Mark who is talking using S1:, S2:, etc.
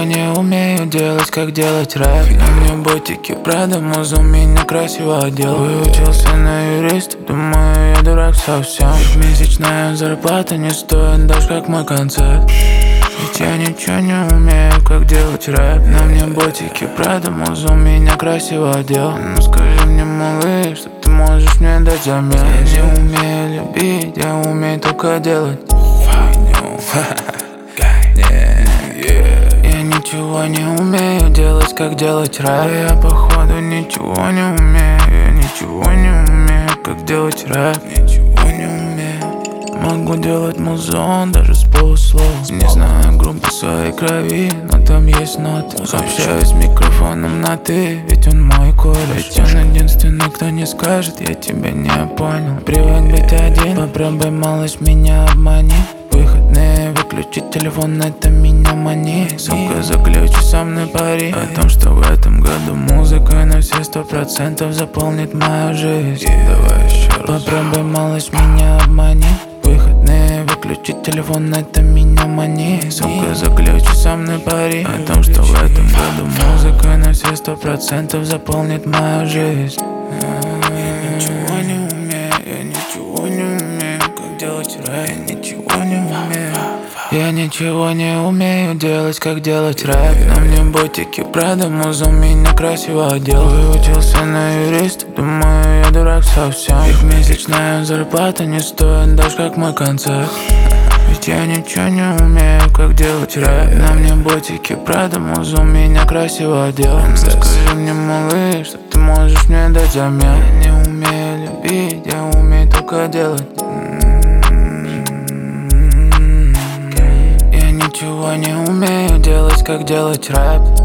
S1: ничего не умею делать, как делать рэп. На мне ботики, Прада, муза меня красиво одел. Выучился на юриста, думаю, я дурак совсем. Месячная зарплата не стоит даже как мой концерт. Ведь я ничего не умею, как делать рэп. На мне ботики, Прада, муза меня красиво одел. Ну скажи мне, малыш, что ты можешь мне дать взамен? Я не умею любить, я умею только делать хуйню. Я ничего не умею делать, как делать рэп. Я походу ничего не умею, я ничего не умею, как делать рэп. Ничего не умею. Могу делать музон даже с полуслов. Не знаю группы своей крови, но там есть ноты. Общаюсь с микрофоном на ты, ведь он мой кореш. Ведь он единственный, кто не скажет, я тебя не понял. Привык быть один, попробуй, малыш, меня обмани. Выходные, выключить телефон, это меня манит. Сука, заключи со мной пари о том, что в этом году музыка на все 100% заполнит мою жизнь. Давай еще раз. Попробуй, малыш, меня обмани. Выходные, выключить телефон, это меня манит. Сука, заключи со мной пари о том, что в этом году музыка на все 100% заполнит мою жизнь. Я ничего не умею, я ничего не умею, как делать рэп. Я ничего не умею. Я ничего не умею делать, как делать рэп. На мне ботики, Прада, муза меня красиво одел. Выучился на юриста, думаю, я дурак совсем. Их месячная зарплата не стоит даже как мой концерт. Ведь я ничего не умею, как делать рэп. На мне ботики, Прада, муза меня красиво одел. Скажи мне, малыш, что ты можешь мне дать взамен? Я не умею любить, я умею только делать. Я ничего не умею делать, как делать рэп.